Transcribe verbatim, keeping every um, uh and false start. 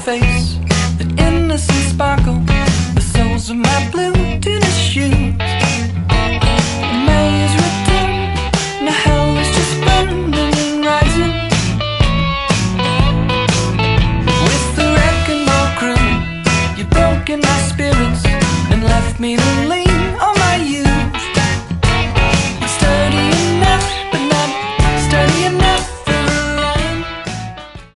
face, that innocent sparkle, the soles of my blue tennis shoes. May is returned, now hell is just burning and rising. With the wrecking ball crew, you've broken my spirits and left me to